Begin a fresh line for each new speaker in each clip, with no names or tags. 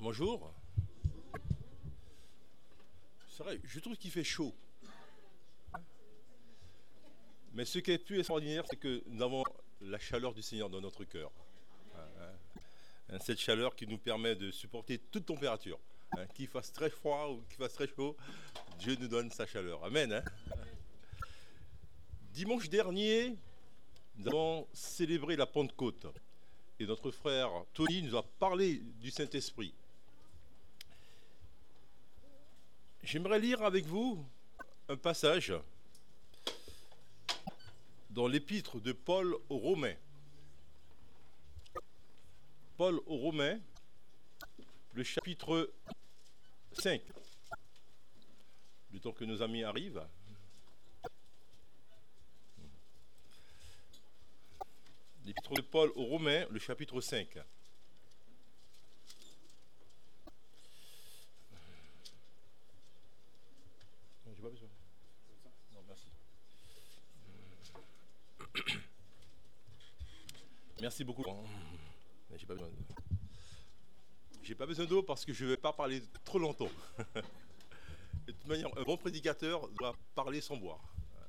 Bonjour. C'est vrai, je trouve qu'il fait chaud. Mais ce qui est plus extraordinaire, c'est que nous avons la chaleur du Seigneur dans notre cœur. Cette chaleur qui nous permet de supporter toute température. Qu'il fasse très froid ou qu'il fasse très chaud, Dieu nous donne sa chaleur. Amen. Dimanche dernier, nous avons célébré la Pentecôte. Et notre frère Tony nous a parlé du Saint-Esprit. J'aimerais lire avec vous un passage dans l'épître de Paul aux Romains. Paul aux Romains, le chapitre 5. Le temps que nos amis arrivent. L'épître de Paul aux Romains, le chapitre 5. Non, j'ai pas besoin. Non, merci. Merci beaucoup. J'ai pas besoin d'eau. J'ai pas besoin d'eau parce que je ne vais pas parler trop longtemps. De toute manière, un bon prédicateur doit parler sans boire.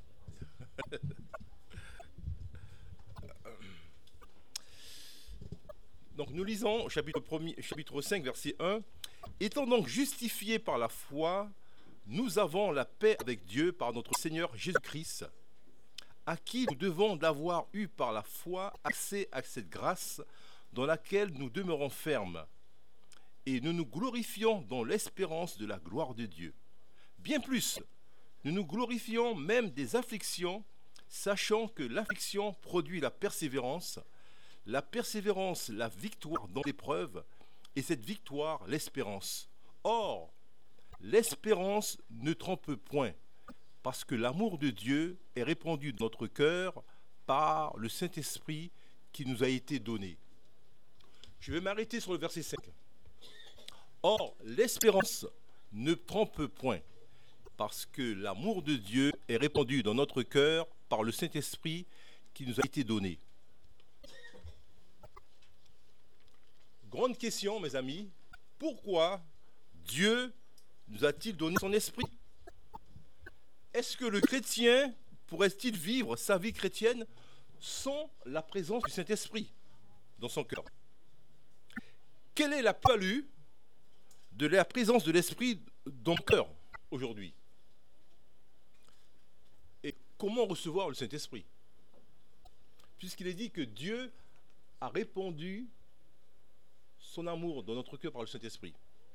Donc nous lisons chapitre 5, verset 1. Étant donc justifiés par la foi, nous avons la paix avec Dieu par notre Seigneur Jésus-Christ, à qui nous devons d'avoir eu par la foi accès à cette grâce dans laquelle nous demeurons fermes, et nous nous glorifions dans l'espérance de la gloire de Dieu. Bien plus, nous nous glorifions même des afflictions, sachant que l'affliction produit la persévérance, la victoire dans l'épreuve, et cette victoire, l'espérance. Or, l'espérance ne trompe point, parce que l'amour de Dieu est répandu dans notre cœur par le Saint-Esprit qui nous a été donné. Je vais m'arrêter sur le verset 5. Or, l'espérance ne trompe point, parce que l'amour de Dieu est répandu dans notre cœur par le Saint-Esprit qui nous a été donné. Grande question, mes amis, pourquoi Dieu nous a-t-il donné son esprit? Est-ce que le chrétien pourrait-il vivre sa vie chrétienne sans la présence du Saint-Esprit dans son cœur? Quelle est la plus-value de la présence de l'Esprit dans le cœur aujourd'hui? Et comment recevoir le Saint-Esprit? Puisqu'il est dit que Dieu a répandu son amour dans notre cœur par le Saint-Esprit.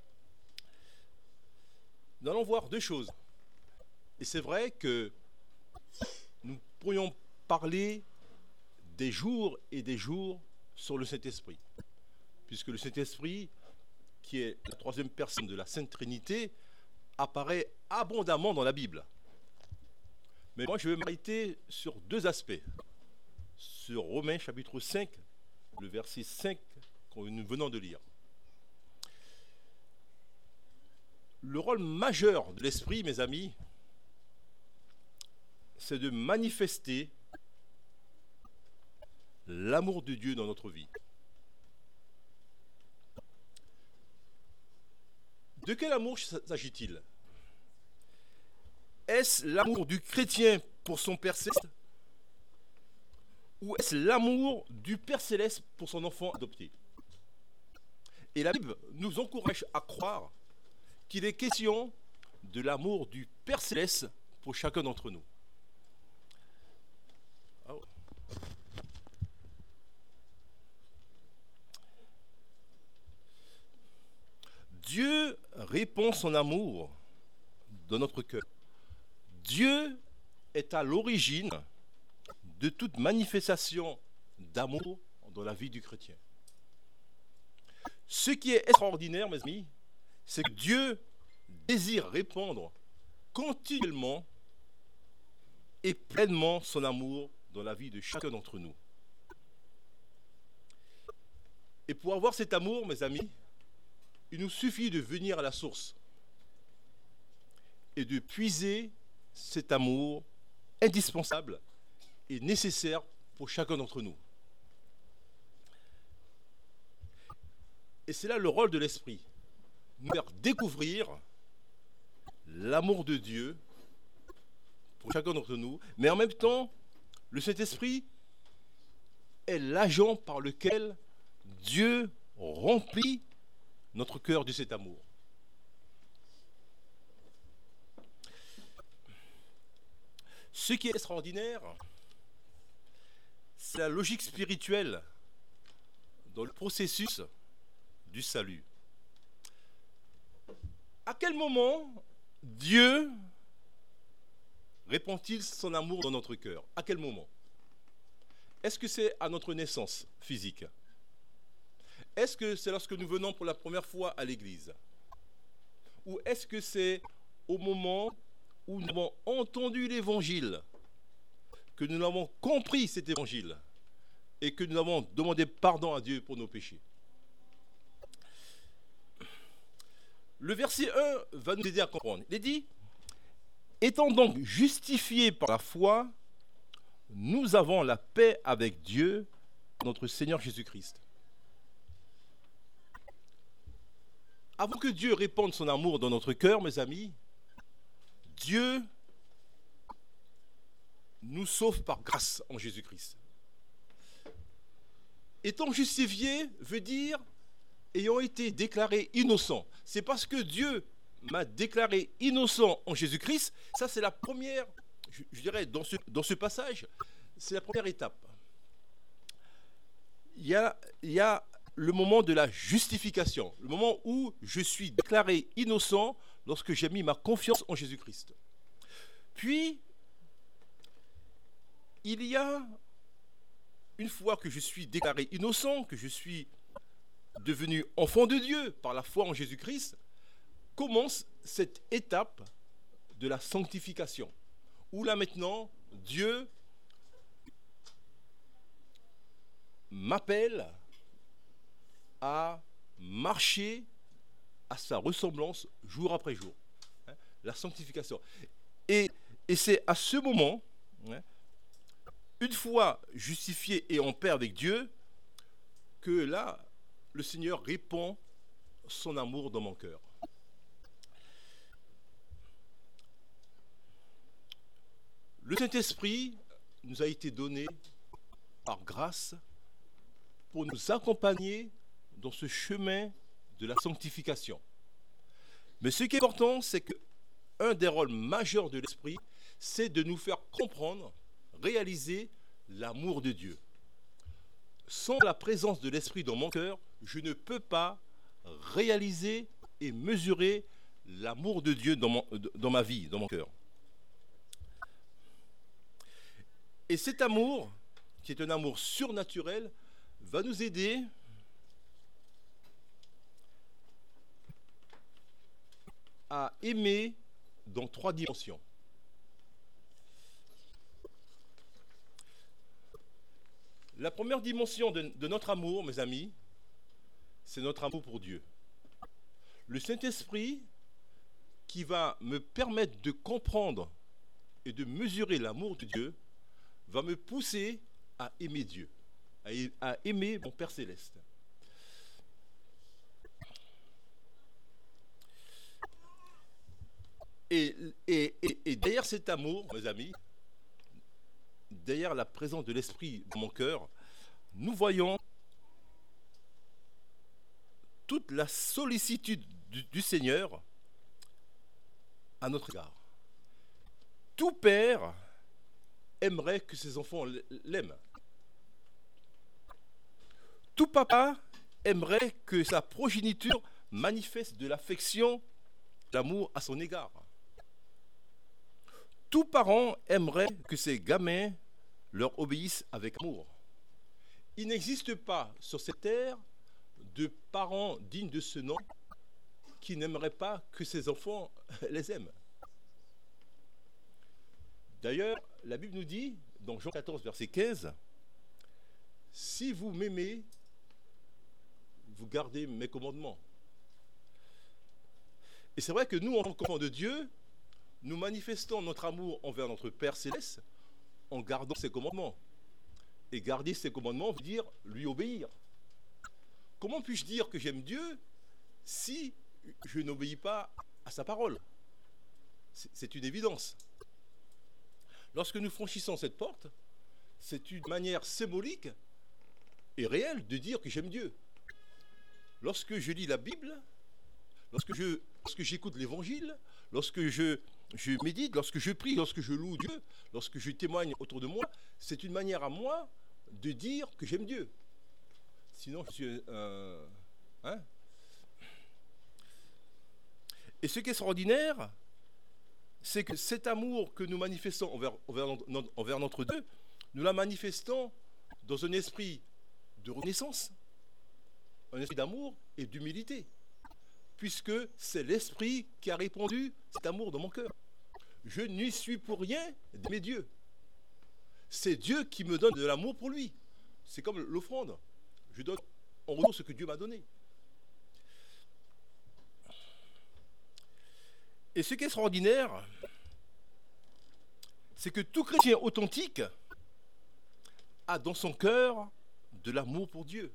Nous allons voir deux choses. Et c'est vrai que nous pourrions parler des jours et des jours sur le Saint-Esprit. Puisque le Saint-Esprit, qui est la troisième personne de la Sainte Trinité, apparaît abondamment dans la Bible. Mais moi, je vais m'arrêter sur deux aspects. Sur Romains chapitre 5, le verset 5 que nous venons de lire. Le rôle majeur de l'Esprit, mes amis, c'est de manifester l'amour de Dieu dans notre vie. De quel amour s'agit-il? Est-ce l'amour du chrétien pour son Père Céleste? Ou est-ce l'amour du Père Céleste pour son enfant adopté? Et la Bible nous encourage à croire qu'il est question de l'amour du Père Céleste pour chacun d'entre nous. Oh. Dieu répand son amour dans notre cœur. Dieu est à l'origine de toute manifestation d'amour dans la vie du chrétien. Ce qui est extraordinaire, mes amis, c'est que Dieu désire répandre continuellement et pleinement son amour dans la vie de chacun d'entre nous. Et pour avoir cet amour, mes amis, il nous suffit de venir à la source et de puiser cet amour indispensable et nécessaire pour chacun d'entre nous. Et c'est là le rôle de l'Esprit. nous faire découvrir l'amour de Dieu pour chacun d'entre nous, mais en même temps, le Saint-Esprit est l'agent par lequel Dieu remplit notre cœur de cet amour. Ce qui est extraordinaire, c'est la logique spirituelle dans le processus du salut. À quel moment Dieu répand-il son amour dans notre cœur? À quel moment? Est-ce que c'est à notre naissance physique? Est-ce que c'est lorsque nous venons pour la première fois à l'église? Ou est-ce que c'est au moment où nous avons entendu l'évangile, que nous avons compris cet évangile et que nous avons demandé pardon à Dieu pour nos péchés? Le verset 1 va nous aider à comprendre. Il est dit: étant donc justifiés par la foi, nous avons la paix avec Dieu, notre Seigneur Jésus-Christ. Avant que Dieu répande son amour dans notre cœur, mes amis, Dieu nous sauve par grâce en Jésus-Christ. Étant justifié veut dire ayant été déclaré innocent. C'est parce que Dieu m'a déclaré innocent en Jésus-Christ. Ça, c'est la première, je dirais, dans ce passage, c'est la première étape. Il y a le moment de la justification, le moment où je suis déclaré innocent lorsque j'ai mis ma confiance en Jésus-Christ. Puis, il y a, une fois que je suis déclaré innocent, que je suis devenu enfant de Dieu par la foi en Jésus-Christ, commence cette étape de la sanctification, où là maintenant, Dieu m'appelle à marcher à sa ressemblance jour après jour. La sanctification. Et c'est à ce moment, une fois justifié et en paix avec Dieu, que là, le Seigneur répand son amour dans mon cœur. Le Saint-Esprit nous a été donné par grâce pour nous accompagner dans ce chemin de la sanctification. Mais ce qui est important, c'est qu'un des rôles majeurs de l'Esprit, c'est de nous faire comprendre, réaliser l'amour de Dieu. Sans la présence de l'Esprit dans mon cœur, je ne peux pas réaliser et mesurer l'amour de Dieu dans ma vie, dans mon cœur. Et cet amour, qui est un amour surnaturel, va nous aider à aimer dans 3 dimensions. La première dimension de notre amour, mes amis, c'est notre amour pour Dieu. Le Saint-Esprit, qui va me permettre de comprendre et de mesurer l'amour de Dieu, va me pousser à aimer Dieu, à aimer mon Père Céleste. Et derrière cet amour, mes amis, derrière la présence de l'Esprit dans mon cœur, nous voyons toute la sollicitude du Seigneur à notre égard. Tout père aimerait que ses enfants l'aiment. Tout papa aimerait que sa progéniture manifeste de l'affection, de l'amour à son égard. Tout parent aimerait que ses gamins leur obéissent avec amour. Il n'existe pas sur cette terre de parents dignes de ce nom qui n'aimeraient pas que ses enfants les aiment. D'ailleurs, la Bible nous dit, dans Jean 14, verset 15, « Si vous m'aimez, vous gardez mes commandements. » Et c'est vrai que nous, en tant qu'enfants de Dieu, nous manifestons notre amour envers notre Père Céleste en gardant ses commandements. Et garder ses commandements veut dire lui obéir. Comment puis-je dire que j'aime Dieu si je n'obéis pas à sa parole. C'est une évidence. Lorsque nous franchissons cette porte, c'est une manière symbolique et réelle de dire que j'aime Dieu. Lorsque je lis la Bible, lorsque j'écoute l'Évangile, lorsque je médite, lorsque je prie, lorsque je loue Dieu, lorsque je témoigne autour de moi, c'est une manière à moi de dire que j'aime Dieu. Sinon, je suis hein? Et ce qui est extraordinaire, c'est que cet amour que nous manifestons envers notre Dieu, nous la manifestons dans un esprit de reconnaissance, un esprit d'amour et d'humilité, puisque c'est l'esprit qui a répandu cet amour dans mon cœur. Je n'y suis pour rien d'aimer Dieu. C'est Dieu qui me donne de l'amour pour lui. C'est comme l'offrande. Je donne en retour ce que Dieu m'a donné. Et ce qui est extraordinaire, c'est que tout chrétien authentique a dans son cœur de l'amour pour Dieu.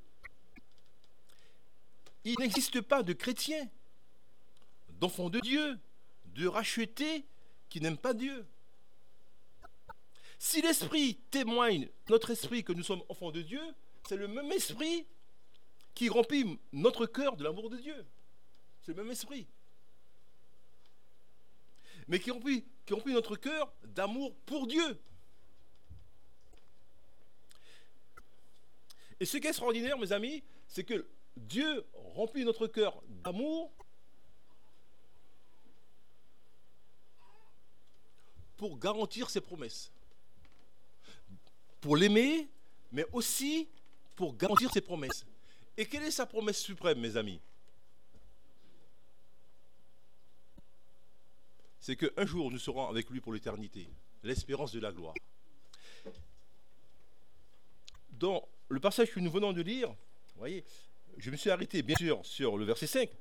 Il n'existe pas de chrétien, d'enfant de Dieu, de racheté qui n'aime pas Dieu. Si l'Esprit témoigne, notre esprit, que nous sommes enfants de Dieu, c'est le même esprit qui remplit notre cœur de l'amour de Dieu. C'est le même esprit. Mais qui remplit notre cœur d'amour pour Dieu. Et ce qui est extraordinaire, mes amis, c'est que Dieu remplit notre cœur d'amour pour garantir ses promesses. Pour l'aimer, mais aussi pour garantir ses promesses. Et quelle est sa promesse suprême, mes amis? C'est qu'un jour, nous serons avec lui pour l'éternité. L'espérance de la gloire. Dans le passage que nous venons de lire, vous voyez, je me suis arrêté, bien sûr, sur le verset 5,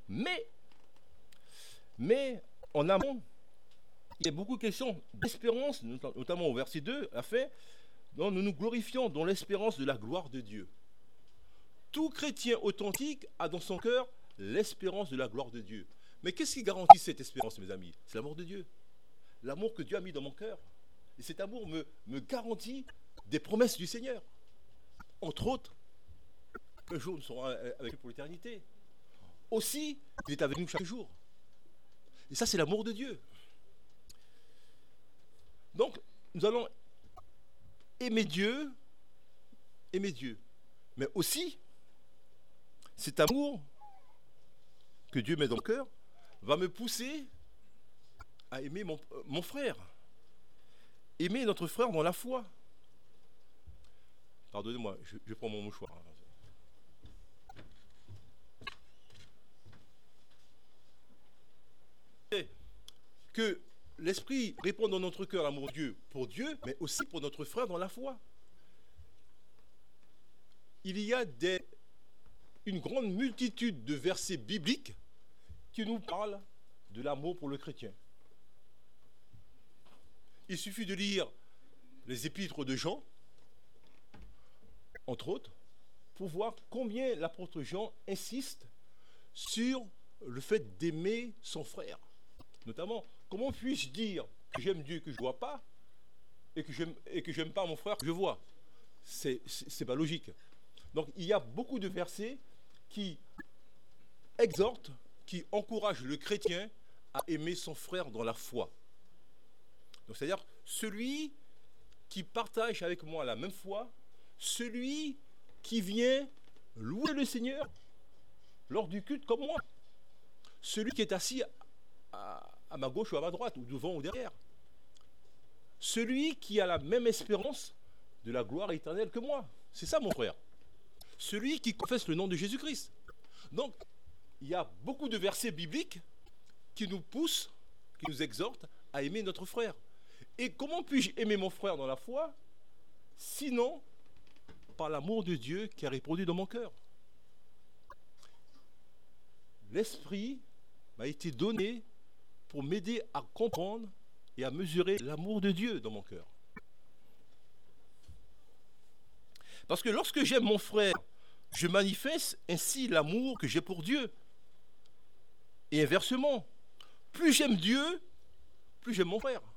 mais en amont, il y a beaucoup de questions d'espérance, notamment au verset 2, à la fin, dont nous nous glorifions dans l'espérance de la gloire de Dieu. Tout chrétien authentique a dans son cœur l'espérance de la gloire de Dieu. Mais qu'est-ce qui garantit cette espérance, mes amis? C'est l'amour de Dieu. L'amour que Dieu a mis dans mon cœur. Et cet amour me garantit des promesses du Seigneur. Entre autres, un jour nous serons avec lui pour l'éternité. Aussi, il est avec nous chaque jour. Et ça, c'est l'amour de Dieu. Donc, nous allons aimer Dieu, mais aussi, cet amour que Dieu met dans le cœur va me pousser à aimer mon frère, aimer notre frère dans la foi. Pardonnez-moi, je prends mon mouchoir. Que l'Esprit répond dans notre cœur l'amour de Dieu pour Dieu, mais aussi pour notre frère dans la foi. Il y a une grande multitude de versets bibliques qui nous parlent de l'amour pour le chrétien. Il suffit de lire les épîtres de Jean, entre autres, pour voir combien l'apôtre Jean insiste sur le fait d'aimer son frère. Notamment, comment puis-je dire que j'aime Dieu que je ne vois pas et que j'aime pas mon frère que je vois? C'est pas logique. Donc il y a beaucoup de versets qui exhortent, qui encouragent le chrétien à aimer son frère dans la foi. Donc c'est-à-dire celui qui partage avec moi la même foi, celui qui vient louer le Seigneur lors du culte comme moi, celui qui est assis à ma gauche ou à ma droite, ou devant ou derrière, celui qui a la même espérance de la gloire éternelle que moi. C'est ça mon frère. Celui qui confesse le nom de Jésus-Christ. Donc, il y a beaucoup de versets bibliques qui nous poussent, qui nous exhortent à aimer notre frère. Et comment puis-je aimer mon frère dans la foi, sinon par l'amour de Dieu qui a répondu dans mon cœur? L'Esprit m'a été donné pour m'aider à comprendre et à mesurer l'amour de Dieu dans mon cœur. Parce que lorsque j'aime mon frère, je manifeste ainsi l'amour que j'ai pour Dieu. Et inversement, plus j'aime Dieu, plus j'aime mon frère.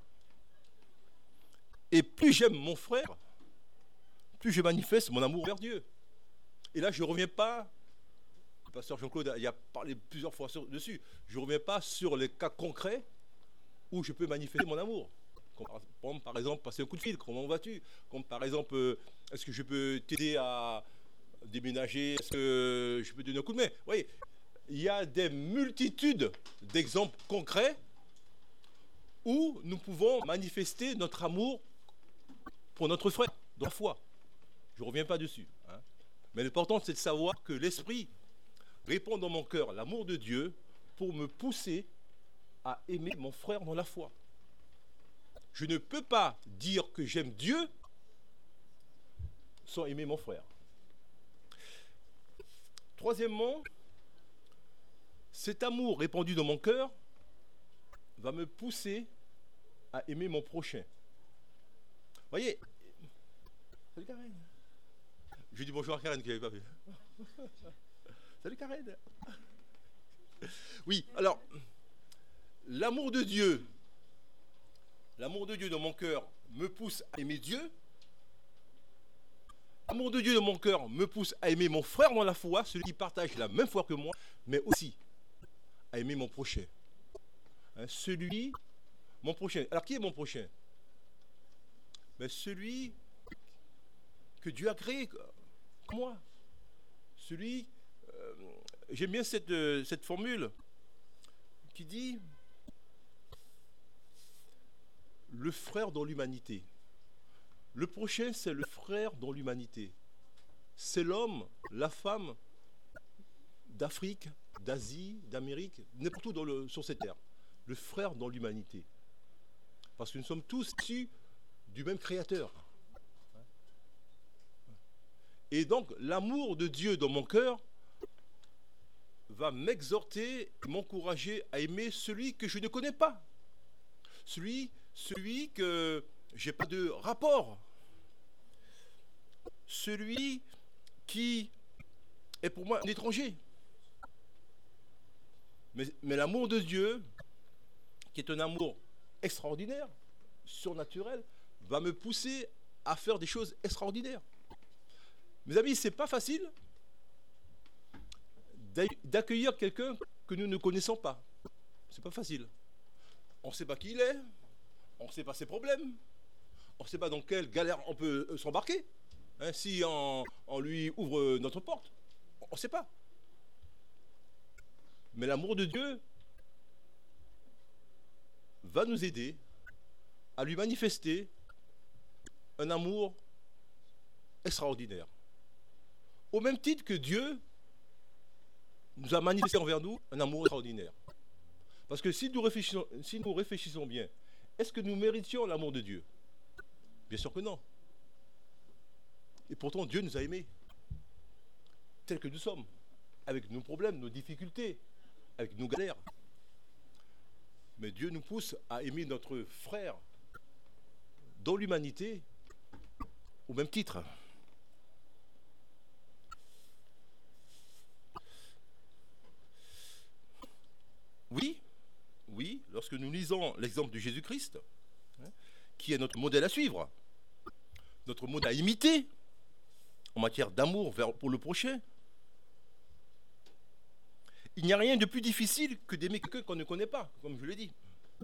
Et plus j'aime mon frère, plus je manifeste mon amour vers Dieu. Et là, je ne reviens pas, le pasteur Jean-Claude il a parlé plusieurs fois dessus, je ne reviens pas sur les cas concrets où je peux manifester mon amour. Comme par exemple, passer un coup de fil, comment vas-tu? Comme par exemple, est-ce que je peux t'aider à déménager? Est-ce que je peux te donner un coup de main? Vous voyez, il y a des multitudes d'exemples concrets où nous pouvons manifester notre amour pour notre frère, dans la foi. Je ne reviens pas dessus. Mais l'important, c'est de savoir que l'Esprit répand dans mon cœur l'amour de Dieu pour me pousser à aimer mon frère dans la foi. Je ne peux pas dire que j'aime Dieu sans aimer mon frère. Troisièmement, cet amour répandu dans mon cœur va me pousser à aimer mon prochain. Vous voyez, salut Karen. Je dis bonjour à Karen qui n'avait pas vu. Salut Karen. Oui, alors, l'amour de Dieu dans mon cœur me pousse à aimer Dieu. L'amour de Dieu dans mon cœur me pousse à aimer mon frère dans la foi, celui qui partage la même foi que moi, mais aussi à aimer mon prochain. Mon prochain. Alors, qui est mon prochain? Mais celui que Dieu a créé, comme moi. J'aime bien cette formule qui dit le frère dans l'humanité. Le prochain, c'est le frère dans l'humanité. C'est l'homme, la femme d'Afrique, d'Asie, d'Amérique, n'importe où sur cette terre. Le frère dans l'humanité. Parce que nous sommes tous issus du même Créateur. Et donc, l'amour de Dieu dans mon cœur va m'exhorter, m'encourager à aimer celui que je ne connais pas. Celui que je n'ai pas de rapport. Celui qui est pour moi un étranger. Mais l'amour de Dieu, qui est un amour extraordinaire, surnaturel, va me pousser à faire des choses extraordinaires. Mes amis, ce n'est pas facile d'accueillir quelqu'un que nous ne connaissons pas. Ce n'est pas facile. On ne sait pas qui il est, on ne sait pas ses problèmes, on ne sait pas dans quelle galère on peut s'embarquer. Si on lui ouvre notre porte, on ne sait pas. Mais l'amour de Dieu va nous aider à lui manifester un amour extraordinaire. Au même titre que Dieu nous a manifesté envers nous un amour extraordinaire. Parce que si nous réfléchissons bien, est-ce que nous méritions l'amour de Dieu? Bien sûr que non. Et pourtant, Dieu nous a aimés, tels que nous sommes, avec nos problèmes, nos difficultés, avec nos galères. Mais Dieu nous pousse à aimer notre frère dans l'humanité au même titre. Oui, lorsque nous lisons l'exemple de Jésus-Christ, qui est notre modèle à suivre, notre modèle à imiter en matière d'amour pour le prochain, il n'y a rien de plus difficile que d'aimer quelqu'un qu'on ne connaît pas, comme je l'ai dit.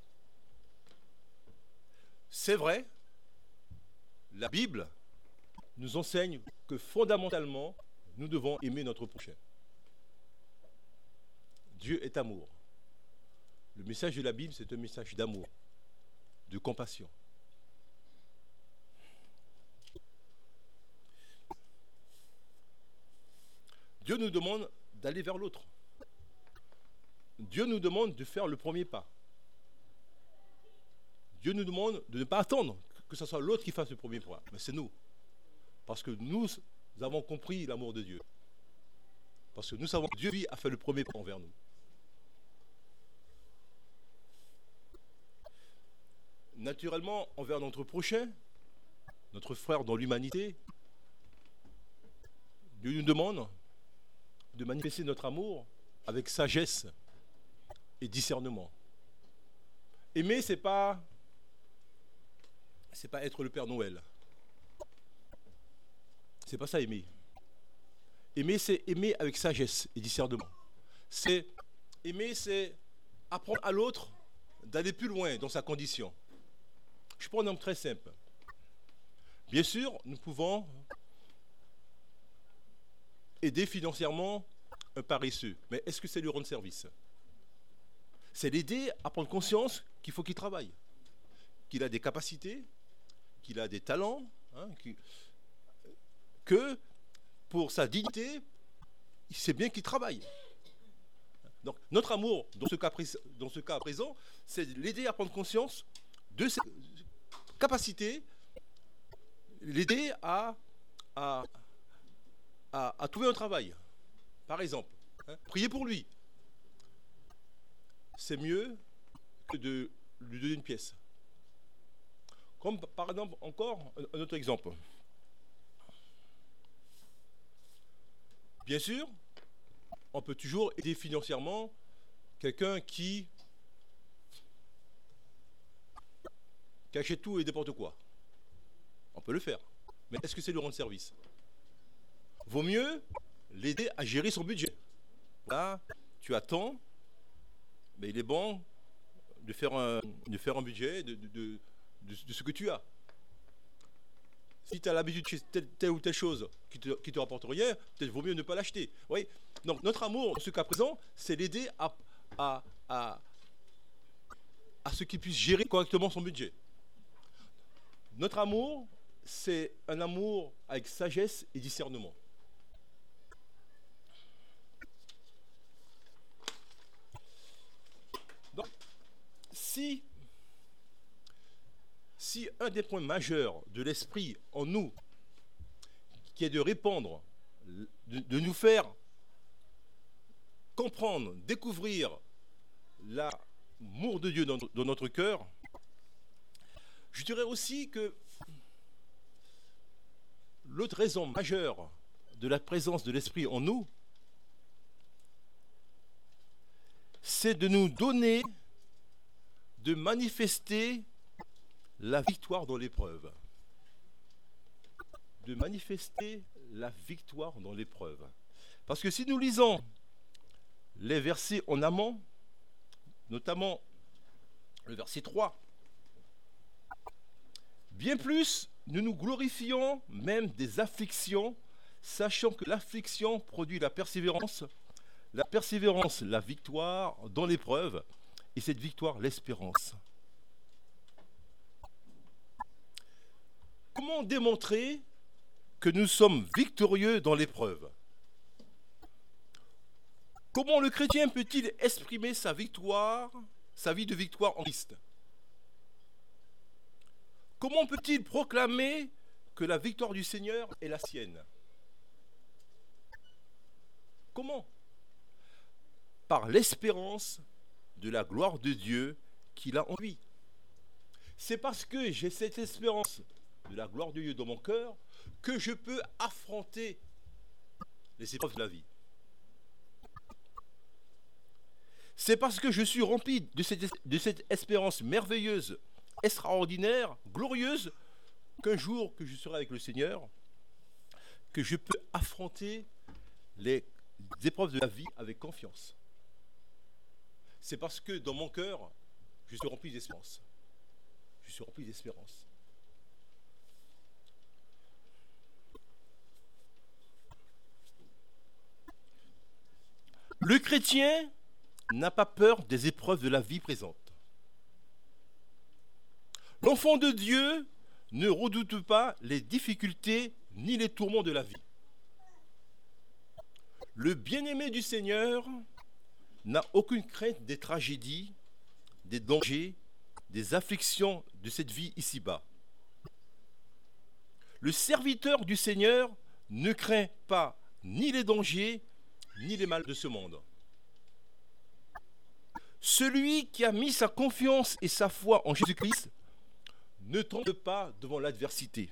C'est vrai, la Bible nous enseigne que fondamentalement, nous devons aimer notre prochain. Dieu est amour. Le message de la Bible, c'est un message d'amour, de compassion. Dieu nous demande d'aller vers l'autre. Dieu nous demande de faire le premier pas. Dieu nous demande de ne pas attendre que ce soit l'autre qui fasse le premier pas, mais c'est nous. Parce que nous avons compris l'amour de Dieu. Parce que nous savons que Dieu, lui, a fait le premier pas envers nous. Naturellement, envers notre prochain, notre frère dans l'humanité, Dieu nous demande de manifester notre amour avec sagesse, et discernement. Aimer, c'est pas être le Père Noël. C'est pas ça aimer. Aimer, c'est aimer avec sagesse et discernement. Aimer, c'est apprendre à l'autre d'aller plus loin dans sa condition. Je prends un exemple très simple. Bien sûr, nous pouvons aider financièrement un paresseux, mais est-ce que c'est lui rendre service? C'est l'aider à prendre conscience qu'il faut qu'il travaille, qu'il a des capacités, qu'il a des talents, hein, que pour sa dignité, c'est bien qu'il travaille. Donc notre amour, dans ce cas présent, c'est l'aider à prendre conscience de ses capacités, l'aider à trouver un travail, par exemple. Hein, prier pour lui. C'est mieux que de lui donner une pièce. Comme par exemple, encore un autre exemple. Bien sûr, on peut toujours aider financièrement quelqu'un qui achète tout et n'importe quoi. On peut le faire. Mais est-ce que c'est lui rendre service? Vaut mieux l'aider à gérer son budget. Là, tu attends, mais il est bon de faire un budget de ce que tu as. Si tu as l'habitude de telle ou telle chose qui te rapporte rien, peut-être vaut mieux ne pas l'acheter. Oui. Donc notre amour, dans ce cas présent, c'est l'aider à ce qu'il puisse gérer correctement son budget. Notre amour, c'est un amour avec sagesse et discernement. Donc, si un des points majeurs de l'esprit en nous, qui est de répandre, de nous faire comprendre, découvrir l'amour de Dieu dans notre cœur, je dirais aussi que l'autre raison majeure de la présence de l'esprit en nous, c'est de nous donner, de manifester la victoire dans l'épreuve. De manifester la victoire dans l'épreuve. Parce que si nous lisons les versets en amont, notamment le verset 3, bien plus, nous nous glorifions même des afflictions, sachant que l'affliction produit la persévérance, la victoire dans l'épreuve, et cette victoire, l'espérance. Comment démontrer que nous sommes victorieux dans l'épreuve? Comment le chrétien peut-il exprimer sa victoire, sa vie de victoire en Christ? Comment peut-il proclamer que la victoire du Seigneur est la sienne? Comment? Par l'espérance de la gloire de Dieu qu'il a en lui. C'est parce que j'ai cette espérance de la gloire de Dieu dans mon cœur que je peux affronter les épreuves de la vie. C'est parce que je suis rempli de cette espérance merveilleuse, extraordinaire, glorieuse, qu'un jour que je serai avec le Seigneur, que je peux affronter les épreuves de la vie avec confiance. C'est parce que dans mon cœur, je suis rempli d'espérance. Je suis rempli d'espérance. Le chrétien n'a pas peur des épreuves de la vie présente. L'enfant de Dieu ne redoute pas les difficultés ni les tourments de la vie. Le bien-aimé du Seigneur n'a aucune crainte des tragédies, des dangers, des afflictions de cette vie ici-bas. Le serviteur du Seigneur ne craint pas ni les dangers, ni les mal de ce monde. Celui qui a mis sa confiance et sa foi en Jésus-Christ ne tremble pas devant l'adversité.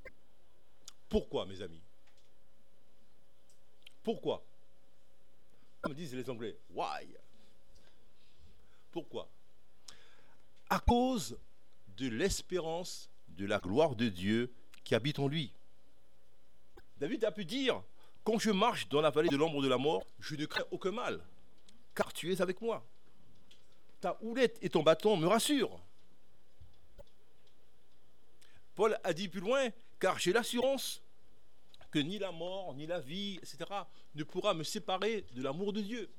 Pourquoi, mes amis? Pourquoi? Comme disent les Anglais, why? Pourquoi? À cause de l'espérance de la gloire de Dieu qui habite en lui. David a pu dire, quand je marche dans la vallée de l'ombre de la mort, je ne crains aucun mal, car tu es avec moi. Ta houlette et ton bâton me rassurent. Paul a dit plus loin, car j'ai l'assurance que ni la mort, ni la vie, etc., ne pourra me séparer de l'amour de Dieu.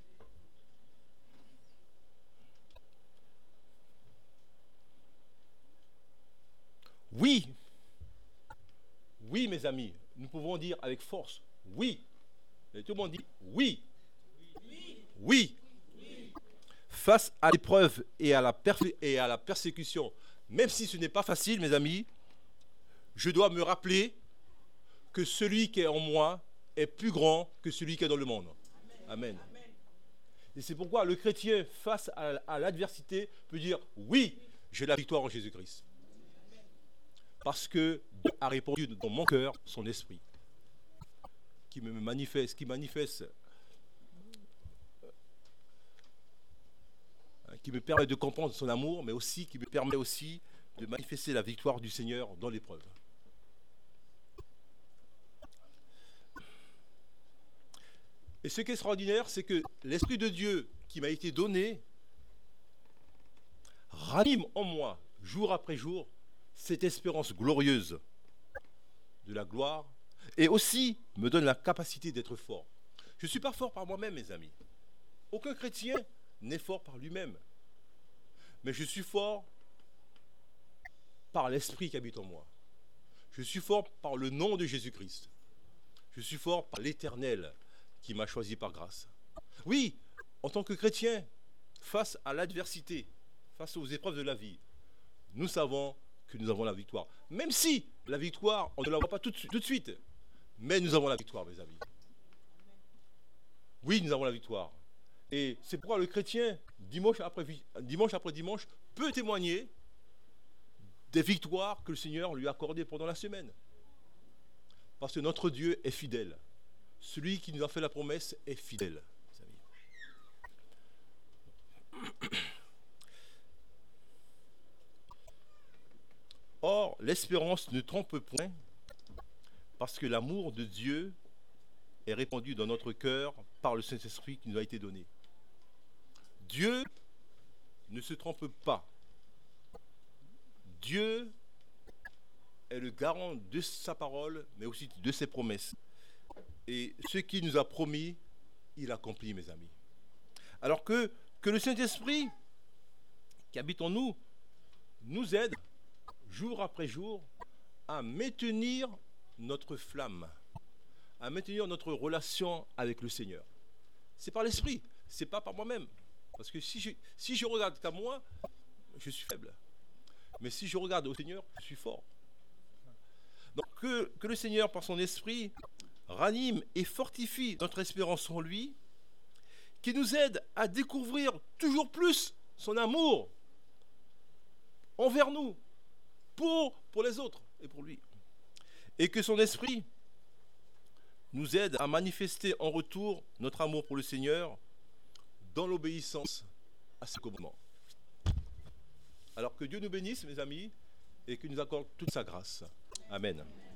Oui, oui mes amis, nous pouvons dire avec force, oui. Et tout le monde dit oui. Oui. Face à l'épreuve et à la persécution, même si ce n'est pas facile mes amis, je dois me rappeler que celui qui est en moi est plus grand que celui qui est dans le monde. Amen. Et c'est pourquoi le chrétien, face à l'adversité, peut dire oui, j'ai la victoire en Jésus-Christ. Parce que Dieu a répondu dans mon cœur son esprit, qui manifeste, qui me permet de comprendre son amour, mais aussi qui me permet aussi de manifester la victoire du Seigneur dans l'épreuve. Et ce qui est extraordinaire, c'est que l'Esprit de Dieu qui m'a été donné ranime en moi, jour après jour, cette espérance glorieuse de la gloire et aussi me donne la capacité d'être fort. Je ne suis pas fort par moi-même, mes amis. Aucun chrétien n'est fort par lui-même. Mais je suis fort par l'Esprit qui habite en moi. Je suis fort par le nom de Jésus-Christ. Je suis fort par l'Éternel qui m'a choisi par grâce. Oui, en tant que chrétien, face à l'adversité, face aux épreuves de la vie, nous savons que nous avons la victoire. Même si la victoire, on ne la voit pas tout de suite, mais nous avons la victoire, mes amis. Oui, nous avons la victoire. Et c'est pourquoi le chrétien, dimanche après dimanche, peut témoigner des victoires que le Seigneur lui a accordées pendant la semaine. Parce que notre Dieu est fidèle. Celui qui nous a fait la promesse est fidèle. Or, l'espérance ne trompe point, parce que l'amour de Dieu est répandu dans notre cœur par le Saint-Esprit qui nous a été donné. Dieu ne se trompe pas. Dieu est le garant de sa parole, mais aussi de ses promesses. Et ce qu'il nous a promis, il accomplit, mes amis. Alors que le Saint-Esprit qui habite en nous, nous aide jour après jour à maintenir notre flamme, à maintenir notre relation avec le Seigneur. C'est par l'Esprit, c'est pas par moi-même. Parce que si je regarde qu'à moi, je suis faible. Mais si je regarde au Seigneur, je suis fort. Donc que le Seigneur, par son Esprit, ranime et fortifie notre espérance en lui, qui nous aide à découvrir toujours plus son amour envers nous, pour les autres et pour lui. Et que son Esprit nous aide à manifester en retour notre amour pour le Seigneur dans l'obéissance à ses commandements. Alors que Dieu nous bénisse, mes amis, et qu'il nous accorde toute sa grâce. Amen.